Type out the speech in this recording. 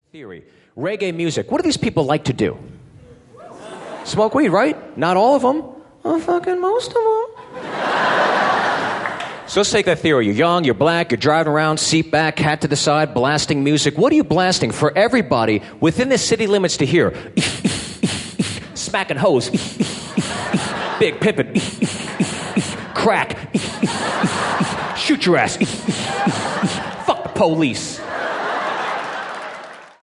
Theory. Reggae music. What do these people like to do? Smoke weed, right? Not all of them. Well, fucking most of them. So let's take that theory. You're young, you're black, you're driving around, seat back, hat to the side, blasting music. What are you blasting for everybody within the city limits to hear? Smacking hoes. Big pimpin'. Crack. Shoot your ass. Fuck the police.